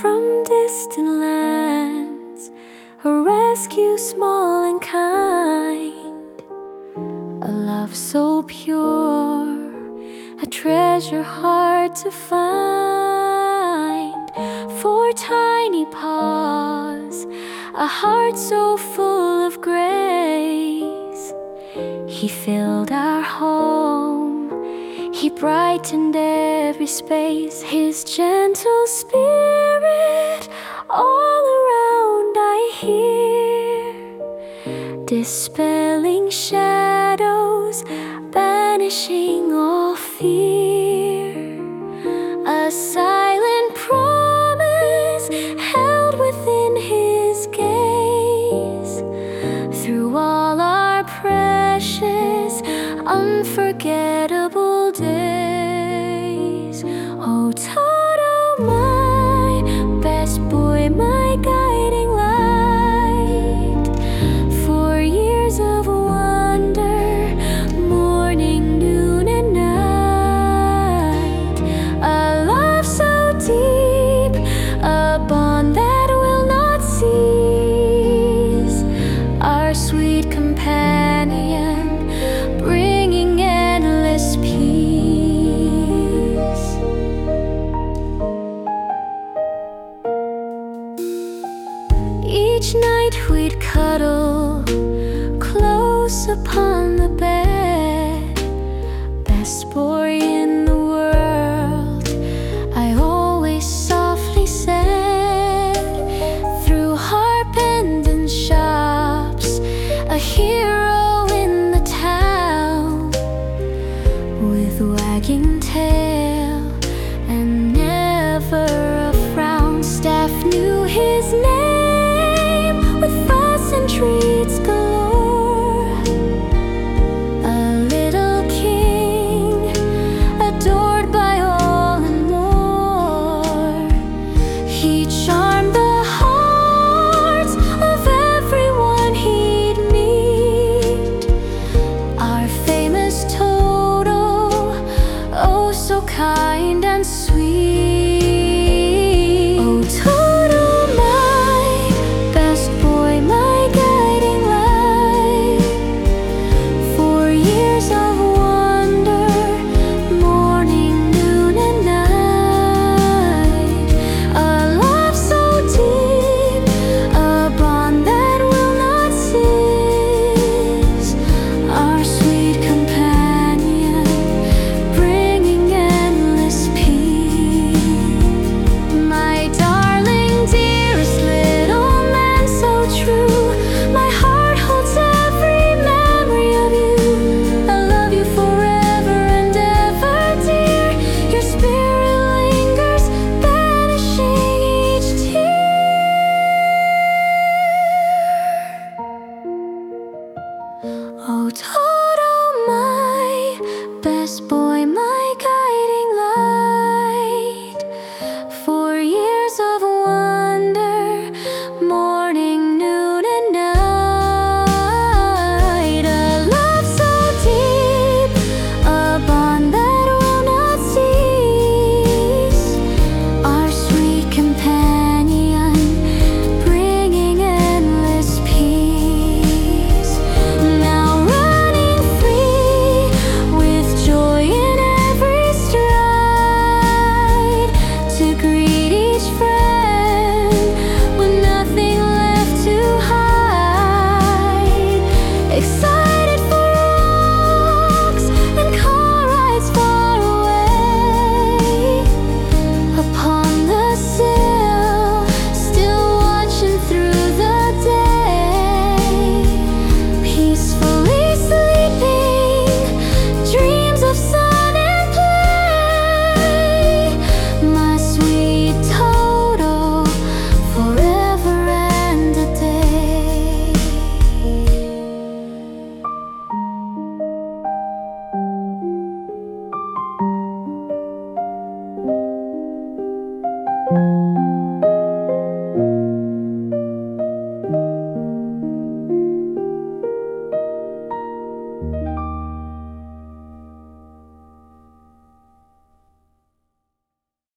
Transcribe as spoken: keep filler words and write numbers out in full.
from distant lands, a rescue small and kind, a love so pure, a treasure hard to find. Four tiny paws, a heart so full of grace. He filled our home, He brightened every space. His gentle spirit all around I hear, dispelling shadows, banishing all fear. A silent promise held within His gaze. Through all our precious, unforgettable days. Oh Toto, my best boy, my guiding light. For years of wonder, morning, noon, and night. A love so deep, a bond that will not cease. Our sweet companion, bringing endless peace. Each night we'd cuddle close upon